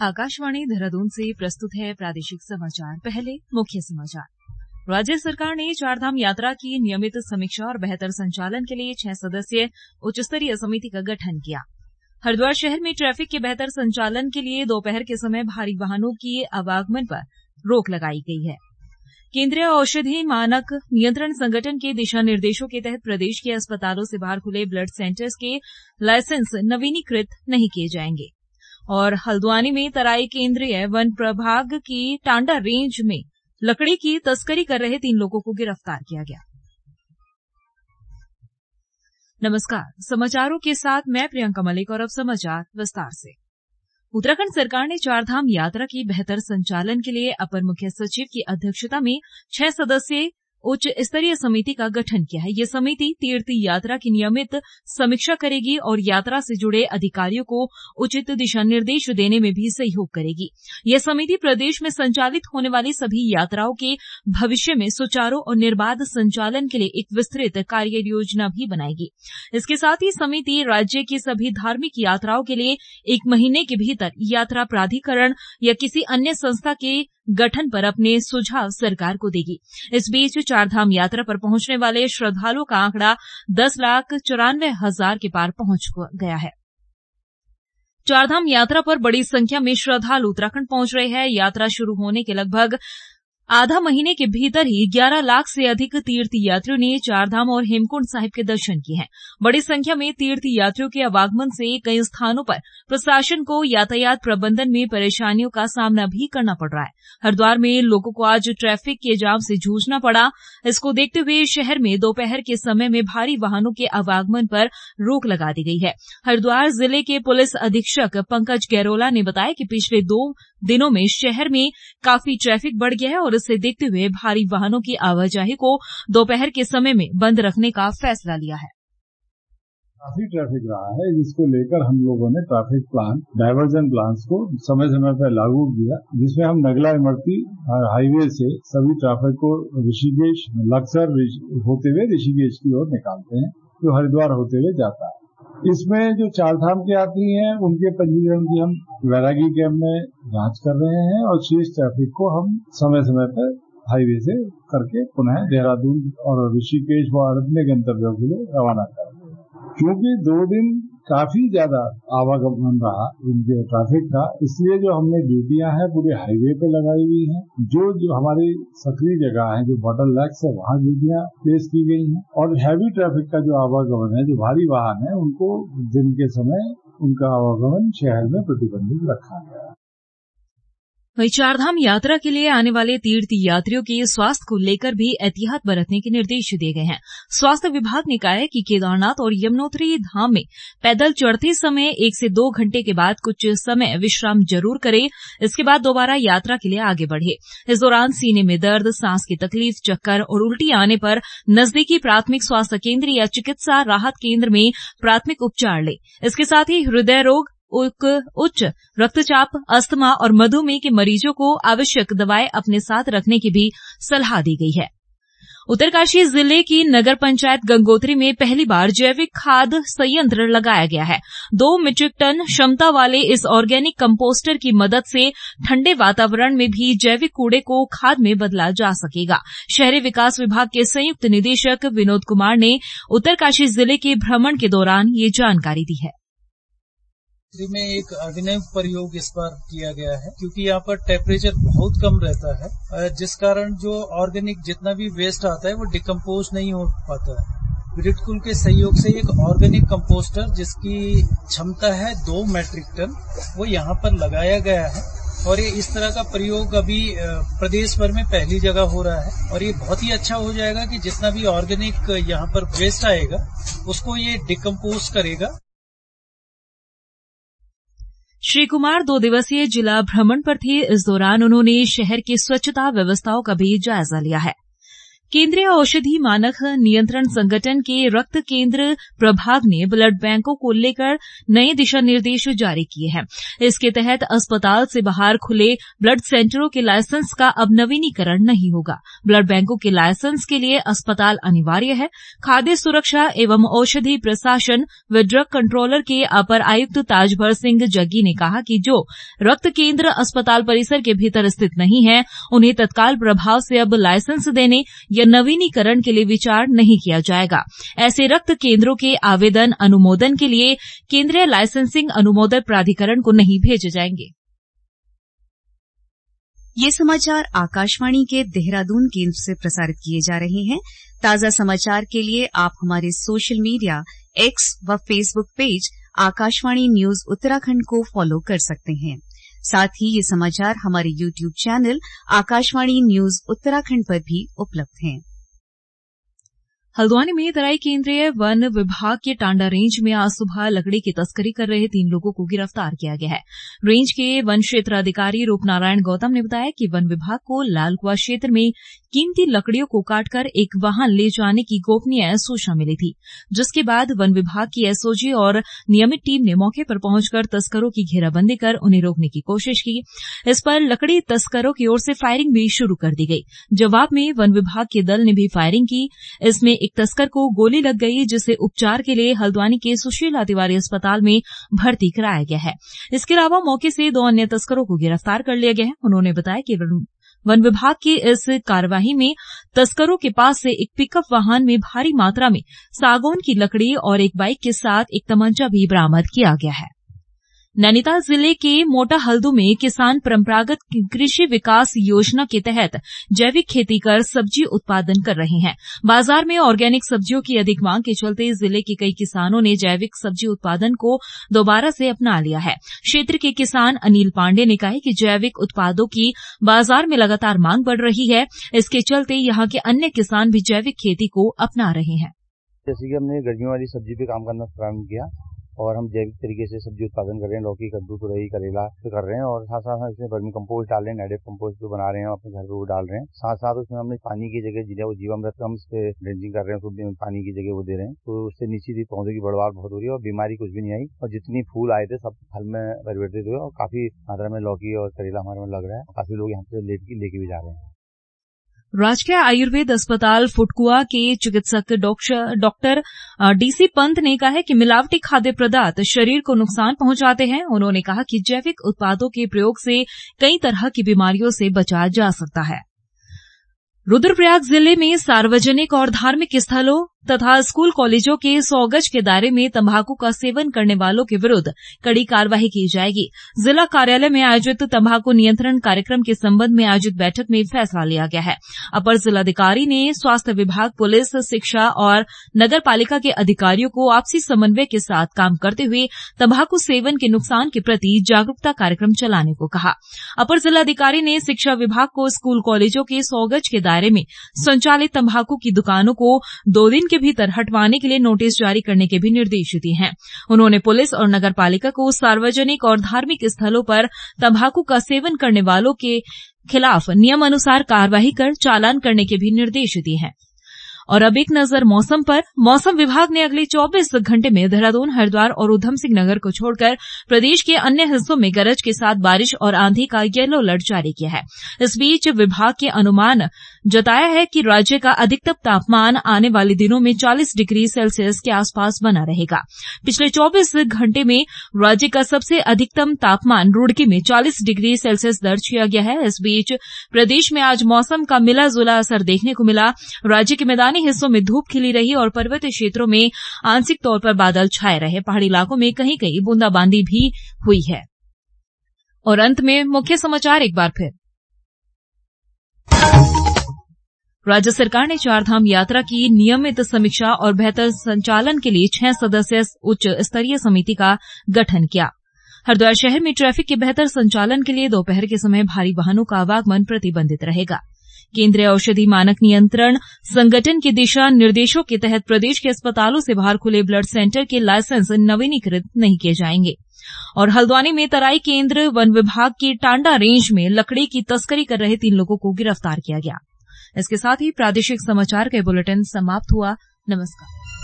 आकाशवाणी देहरादून से प्रस्तुत है प्रादेशिक समाचार। पहले मुख्य समाचार। राज्य सरकार ने चारधाम यात्रा की नियमित समीक्षा और बेहतर संचालन के लिए 6 सदस्यीय उच्च स्तरीय समिति का गठन किया। हरिद्वार शहर में ट्रैफिक के बेहतर संचालन के लिए दोपहर के समय भारी वाहनों की आवागमन पर रोक लगाई गई है। केंद्रीय औषधि मानक नियंत्रण संगठन के दिशा निर्देशों के तहत प्रदेश के अस्पतालों से बाहर खुले ब्लड सेंटर्स के लाइसेंस नवीनीकृत नहीं किए जाएंगे। और हल्द्वानी में तराई केंद्रीय वन प्रभाग की टांडा रेंज में लकड़ी की तस्करी कर रहे 3 लोगों को गिरफ्तार किया गया। नमस्कार, समाचारों के साथ मैं प्रियंका मलिक और अब समाचार विस्तार से। उत्तराखंड सरकार ने चारधाम यात्रा की बेहतर संचालन के लिए अपर मुख्य सचिव की अध्यक्षता में 6 सदस्यीय उच्च स्तरीय समिति का गठन किया है। ये समिति तीर्थ यात्रा की नियमित समीक्षा करेगी और यात्रा से जुड़े अधिकारियों को उचित दिशा निर्देश देने में भी सहयोग करेगी। यह समिति प्रदेश में संचालित होने वाली सभी यात्राओं के भविष्य में सुचारू और निर्बाध संचालन के लिए एक विस्तृत कार्य योजना भी बनाएगी। इसके साथ ही समिति राज्य की सभी धार्मिक यात्राओं के लिए 1 महीने के भीतर यात्रा प्राधिकरण या किसी अन्य संस्था के गठन पर अपने सुझाव सरकार को देगी। इस बीच चारधाम यात्रा पर पहुंचने वाले श्रद्धालुओं का आंकड़ा 10,94,000 के पार पहुंच गया है। चारधाम यात्रा पर बड़ी संख्या में श्रद्धालु उत्तराखंड पहुंच रहे हैं। यात्रा शुरू होने के लगभग आधा महीने के भीतर ही 11 लाख से अधिक तीर्थ यात्रियों ने चारधाम और हेमकुंड साहिब के दर्शन किए हैं। बड़ी संख्या में तीर्थ यात्रियों के आवागमन से कई स्थानों पर प्रशासन को यातायात प्रबंधन में परेशानियों का सामना भी करना पड़ रहा है। हरिद्वार में लोगों को आज ट्रैफिक के जाम से जूझना पड़ा। इसको देखते हुए शहर में दोपहर के समय में भारी वाहनों के आवागमन पर रोक लगा दी गई है। हरिद्वार जिले के पुलिस अधीक्षक पंकज गैरोला ने बताया कि पिछले 2 दिनों में शहर में काफी ट्रैफिक बढ़ गया है और इसे देखते हुए भारी वाहनों की आवाजाही को दोपहर के समय में बंद रखने का फैसला लिया है। काफी ट्रैफिक रहा है, जिसको लेकर हम लोगों ने ट्रैफिक प्लान, डायवर्जन प्लान्स को समय समय पर लागू किया, जिसमें हम नगला इमरती हाईवे से सभी ट्रैफिक को ऋषिकेश लक्सर होते हुए ऋषिकेश की ओर निकालते हैं, जो हरिद्वार होते हुए जाता है। इसमें जो चारधाम के यात्री हैं उनके पंजीकरण की हम वैरागी कैंप में जांच कर रहे हैं और शेष ट्रैफिक को हम समय समय पर हाईवे से करके पुनः देहरादून और ऋषिकेश व अन्य गंतव्यों के लिए रवाना कर रहे हैं। क्योंकि 2 दिन काफी ज्यादा आवागमन रहा उनके ट्रैफिक का, इसलिए जो हमने ड्यूटियां हैं पूरे हाईवे पे लगाई हुई हैं। जो हमारी सक्रिय जगह है, जो बॉटल नेक्स है, वहां ड्यूटियां प्लेस की गई हैं और हैवी ट्रैफिक का जो आवागमन है, जो भारी वाहन है, उनको दिन के समय उनका आवागमन शहर में प्रतिबंधित रखा गया है। वहीं चारधाम यात्रा के लिए आने वाले तीर्थ यात्रियों के स्वास्थ्य को लेकर भी एहतियात बरतने के निर्देश दिए गए हैं। स्वास्थ्य विभाग ने कहा है कि केदारनाथ और यमुनोत्री धाम में पैदल चढ़ते समय 1 से 2 घंटे के बाद कुछ समय विश्राम जरूर करें। इसके बाद दोबारा यात्रा के लिए आगे बढ़े। इस दौरान सीने में दर्द, सांस की तकलीफ, चक्कर और उल्टी आने पर नजदीकी प्राथमिक स्वास्थ्य केंद्र या चिकित्सा राहत केंद्र में प्राथमिक उपचार लें। इसके साथ ही हृदय रोग, उच्च रक्तचाप, अस्थमा और मधुमेह के मरीजों को आवश्यक दवाएं अपने साथ रखने की भी सलाह दी गई है। उत्तरकाशी जिले की नगर पंचायत गंगोत्री में पहली बार जैविक खाद संयंत्र लगाया गया है। 2 मीट्रिक टन क्षमता वाले इस ऑर्गेनिक कंपोस्टर की मदद से ठंडे वातावरण में भी जैविक कूड़े को खाद में बदला जा सकेगा। शहरी विकास विभाग के संयुक्त निदेशक विनोद कुमार ने उत्तरकाशी जिले के भ्रमण के दौरान ये जानकारी दी है। में एक अभिनव प्रयोग इस बार किया गया है, क्योंकि यहाँ पर टेम्परेचर बहुत कम रहता है, जिस कारण जो ऑर्गेनिक जितना भी वेस्ट आता है वो डिकम्पोज नहीं हो पाता है। ग्रिडकुल के सहयोग से एक ऑर्गेनिक कंपोस्टर जिसकी क्षमता है 2 मीट्रिक टन, वो यहाँ पर लगाया गया है और ये इस तरह का प्रयोग अभी प्रदेश भर में पहली जगह हो रहा है और ये बहुत ही अच्छा हो जाएगा कि जितना भी ऑर्गेनिक यहाँ पर वेस्ट आएगा उसको ये डिकम्पोज करेगा। श्री कुमार 2 दिवसीय जिला भ्रमण पर थे। इस दौरान उन्होंने शहर की स्वच्छता व्यवस्थाओं का भी जायजा लिया है। केंद्रीय औषधि मानक नियंत्रण संगठन के रक्त केंद्र प्रभाग ने ब्लड बैंकों को लेकर नए दिशा निर्देश जारी किए हैं। इसके तहत अस्पताल से बाहर खुले ब्लड सेंटरों के लाइसेंस का अब नवीनीकरण नहीं होगा। ब्लड बैंकों के लाइसेंस के लिए अस्पताल अनिवार्य है। खाद्य सुरक्षा एवं औषधि प्रशासन व ड्रग कंट्रोलर के अपर आयुक्त ताजभर सिंह जग्गी ने कहा कि जो रक्त केंद्र अस्पताल परिसर के भीतर स्थित नहीं है, उन्हें तत्काल प्रभाव से अब लाइसेंस देने या नवीनीकरण के लिए विचार नहीं किया जाएगा। ऐसे रक्त केंद्रों के आवेदन अनुमोदन के लिए केंद्रीय लाइसेंसिंग अनुमोदन प्राधिकरण को नहीं भेजे जाएंगे। ये समाचार आकाशवाणी के देहरादून केंद्र से प्रसारित किए जा रहे हैं। ताजा समाचार के लिए आप हमारे सोशल मीडिया एक्स व Facebook page Akashvani news Uttarakhand को फॉलो कर सकते हैं। साथ ही ये समाचार हमारे YouTube channel Akashvani news Uttarakhand पर भी उपलब्ध हैं। हल्द्वानी में तराई केंद्रीय वन विभाग के टांडा रेंज में आज सुबह लकड़ी की तस्करी कर रहे 3 लोगों को गिरफ्तार किया गया है। रेंज के वन क्षेत्र अधिकारी रूपनारायण गौतम ने बताया कि वन विभाग को लालकुआ क्षेत्र में कीमती लकड़ियों को काटकर एक वाहन ले जाने की गोपनीय सूचना मिली थी, जिसके बाद वन विभाग की एसओजी और नियमित टीम ने मौके पर पहुंचकर तस्करों की घेराबंदी कर उन्हें रोकने की कोशिश की। इस पर लकड़ी तस्करों की ओर से फायरिंग भी शुरू कर दी गई। जवाब में वन विभाग के दल ने भी फायरिंग की। इसमें एक तस्कर को गोली लग गई, जिसे उपचार के लिए हल्द्वानी के सुशीला तिवारी अस्पताल में भर्ती कराया गया है। इसके अलावा मौके से 2 अन्य तस्करों को गिरफ्तार कर लिया गया है। उन्होंने बताया कि वन विभाग की इस कार्यवाही में तस्करों के पास से एक पिकअप वाहन में भारी मात्रा में सागौन की लकड़ी और एक बाइक के साथ एक तमंचा भी बरामद किया गया है। नैनीताल जिले के मोटा हल्दू में किसान परंपरागत कृषि विकास योजना के तहत जैविक खेती कर सब्जी उत्पादन कर रहे हैं। बाजार में ऑर्गेनिक सब्जियों की अधिक मांग के चलते जिले के कई किसानों ने जैविक सब्जी उत्पादन को दोबारा से अपना लिया है। क्षेत्र के किसान अनिल पांडे ने कहा कि जैविक उत्पादों की बाजार में लगातार मांग बढ़ रही है। इसके चलते यहां के अन्य किसान भी जैविक खेती को अपना रहे हैं। जैसे कि हमने गर्मियों वाली सब्जी पे काम करना प्रारंभ किया और हम जैविक तरीके से सब्जी उत्पादन कर रहे हैं। लौकी, कद्दू, तुरई, करेला पे कर रहे हैं और साथ साथ इसमें वर्मी कंपोस्ट डाल रहे हैं, नेटिव कंपोस्ट भी बना रहे हैं, अपने घर पे वो डाल रहे हैं। साथ साथ उसमें हमने पानी की जगह जीवामृत हम इस पे ड्रेंचिंग कर रहे हैं, उसको पानी की जगह वो दे रहे हैं। तो उससे निश्चित ही पौधों की बढ़वार बहुत हो रही है और बीमारी कुछ भी नहीं आई और जितनी फूल आए थे सब फल में परिवर्तित हुए और काफी मात्रा में लौकी और करेला हमारे में लग रहा है। काफी लोग यहाँ से लेके भी जा रहे हैं। राजकीय आयुर्वेद अस्पताल फुटकुआ के चिकित्सक डॉक्टर डीसी पंत ने कहा है कि मिलावटी खाद्य पदार्थ शरीर को नुकसान पहुंचाते हैं। उन्होंने कहा कि जैविक उत्पादों के प्रयोग से कई तरह की बीमारियों से बचा जा सकता है। रुद्रप्रयाग जिले में सार्वजनिक और धार्मिक स्थलों तथा स्कूल कॉलेजों के 100 गज के दायरे में तंबाकू का सेवन करने वालों के विरुद्ध कड़ी कार्रवाई की जाएगी। जिला कार्यालय में आयोजित तंबाकू नियंत्रण कार्यक्रम के संबंध में आयोजित बैठक में फैसला लिया गया है। अपर जिलाधिकारी ने स्वास्थ्य विभाग, पुलिस, शिक्षा और नगर पालिका के अधिकारियों को आपसी समन्वय के साथ काम करते हुए तंबाकू सेवन के नुकसान के प्रति जागरूकता कार्यक्रम चलाने को कहा। अपर जिलाधिकारी ने शिक्षा विभाग को स्कूल कॉलेजों के 100 गज के दायरे में संचालित तंबाकू की दुकानों को 2 दिन के भीतर हटवाने के लिए नोटिस जारी करने के भी निर्देश दिए हैं। उन्होंने पुलिस और नगर पालिका को सार्वजनिक और धार्मिक स्थलों पर तंबाकू का सेवन करने वालों के खिलाफ नियमानुसार कार्रवाई कर चालान करने के भी निर्देश दिए हैं। और अब एक नजर मौसम पर। मौसम विभाग ने अगले 24 घंटे में देहरादून, हरिद्वार और उधम सिंह नगर को छोड़कर प्रदेश के अन्य हिस्सों में गरज के साथ बारिश और आंधी का येलो अलर्ट जारी किया है। इस बीच विभाग के अनुमान जताया है कि राज्य का अधिकतम तापमान आने वाले दिनों में 40 डिग्री सेल्सियस के आसपास बना रहेगा। पिछले 24 घंटे में राज्य का सबसे अधिकतम तापमान रुड़की में 40 डिग्री सेल्सियस दर्ज किया गया है। इस बीच प्रदेश में आज मौसम का मिला जुला असर देखने को मिला। राज्य के मैदानी हिस्सों में धूप खिली रही और पर्वतीय क्षेत्रों में आंशिक तौर पर बादल छाए रहे। पहाड़ी इलाकों में कहीं कहीं बूंदाबांदी भी हुई है। और अंत में मुख्य समाचार एक बार फिर। राज्य सरकार ने 4 धाम यात्रा की नियमित समीक्षा और बेहतर संचालन के लिए 6 सदस्यीय उच्च स्तरीय समिति का गठन किया। हरिद्वार शहर में ट्रैफिक के बेहतर संचालन के लिए दोपहर के समय भारी वाहनों का आवागमन प्रतिबंधित रहेगा। केंद्रीय औषधि मानक नियंत्रण संगठन के दिशा निर्देशों के तहत प्रदेश के अस्पतालों से बाहर खुले ब्लड सेंटर के लाइसेंस नवीनीकृत नहीं किए जाएंगे। और हल्द्वानी में तराई केंद्र वन विभाग की टांडा रेंज में लकड़ी की तस्करी कर रहे 3 लोगों को गिरफ्तार किया गया। इसके साथ ही प्रादेशिक समाचार का बुलेटिन समाप्त हुआ। नमस्कार।